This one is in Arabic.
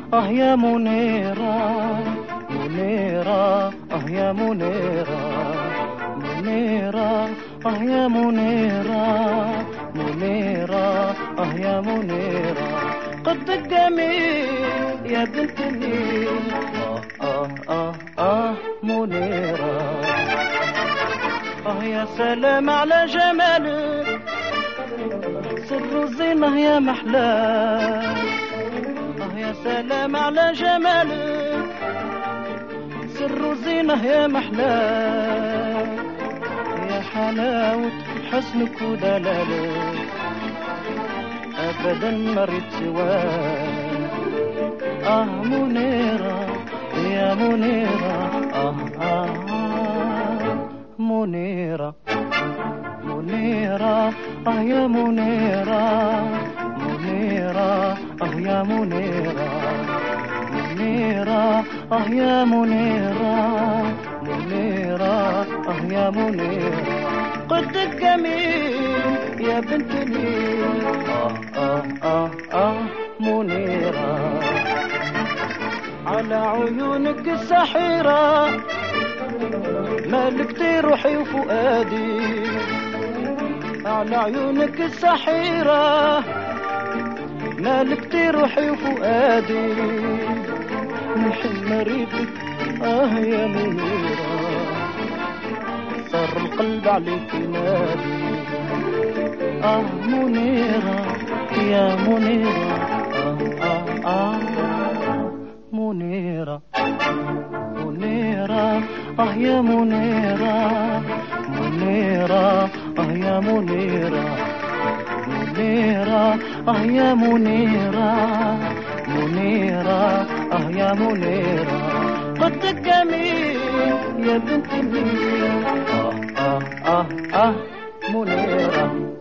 يا منيرة منيرة يا منيرة منيرة يا منيرة منيرة يا منيرة قدك جميل يا بنت النيل منيرة يا سلام على جمالك سر الزينة يا محلاه يا سلام على جمالك سر الزينة يا محلاه يا حلاوة حسنك ودلالك أبدا ما ريت سواك منيرة يا منيرة منيرة منيرة يا منيرة منيرة يا منيرة منيرة يا منيرة منيرة يا منيرة قدك جميل يا بنت النيل منيرة على عيونك السحيرة مالكتي روحي وفؤادي على عيونك السحيرة مالكتي روحي وفؤادي نحن مريدك يا منيرة صار القلب عليك ينادي منيرة يا منيرة منيرة منيرة يا منيرة منيرة يا منيرة منيرة يا منيرة منيرة يا منيرة قدك جميل يا بنت النيل منيرة